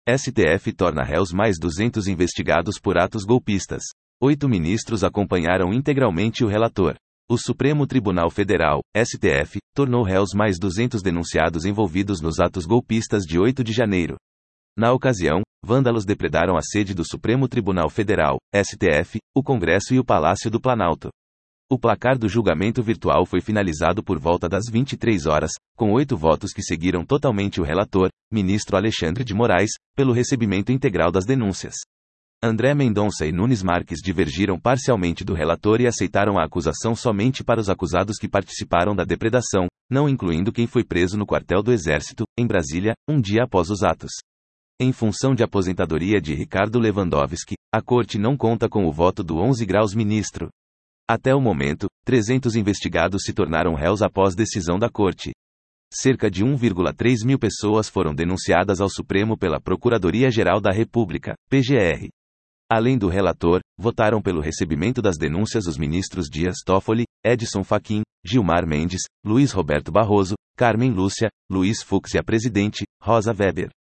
STF torna réus mais 200 investigados por atos golpistas. 8 ministros acompanharam integralmente o relator. O Supremo Tribunal Federal, STF, tornou réus mais 200 denunciados envolvidos nos atos golpistas de 8 de janeiro. Na ocasião, vândalos depredaram a sede do Supremo Tribunal Federal, STF, o Congresso e o Palácio do Planalto. O placar do julgamento virtual foi finalizado por volta das 23 horas, com 8 votos que seguiram totalmente o relator, ministro Alexandre de Moraes, pelo recebimento integral das denúncias. André Mendonça e Nunes Marques divergiram parcialmente do relator e aceitaram a acusação somente para os acusados que participaram da depredação, não incluindo quem foi preso no quartel do Exército, em Brasília, um dia após os atos. Em função de aposentadoria de Ricardo Lewandowski, a Corte não conta com o voto do 11 graus ministro. Até o momento, 300 investigados se tornaram réus após decisão da Corte. Cerca de 1,3 mil pessoas foram denunciadas ao Supremo pela Procuradoria-Geral da República, PGR. Além do relator, votaram pelo recebimento das denúncias os ministros Dias Toffoli, Edson Fachin, Gilmar Mendes, Luiz Roberto Barroso, Carmen Lúcia, Luiz Fux e a presidente, Rosa Weber.